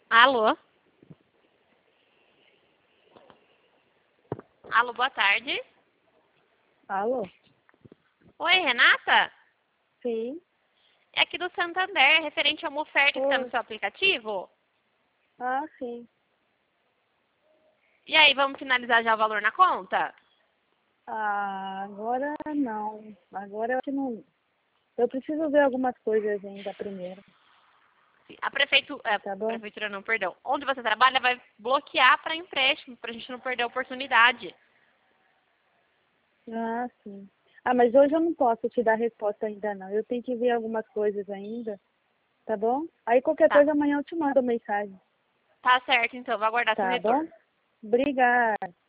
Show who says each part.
Speaker 1: Alô? Alô, boa tarde.
Speaker 2: Alô?
Speaker 1: Oi, Renata?
Speaker 2: Sim.
Speaker 1: É aqui do Santander, referente a uma oferta que está no
Speaker 2: Oi.
Speaker 1: seu aplicativo.
Speaker 2: Ah, sim.
Speaker 1: E aí, vamos finalizar já o valor na conta?
Speaker 2: Ah, agora não. Agora eu acho que não. Eu preciso ver algumas coisas ainda primeiro,
Speaker 1: A
Speaker 2: tá bom?
Speaker 1: prefeitura não, perdão. Onde você trabalha vai bloquear para empréstimo, para a gente não perder a oportunidade.
Speaker 2: Ah, sim. Ah, mas hoje eu não posso te dar resposta ainda não. Eu tenho que ver algumas coisas ainda, tá bom? Aí qualquer
Speaker 1: Tá,
Speaker 2: coisa amanhã eu te mando mensagem,
Speaker 1: tá certo então, vou aguardar seu
Speaker 2: tá bom?
Speaker 1: retorno.
Speaker 2: Obrigada.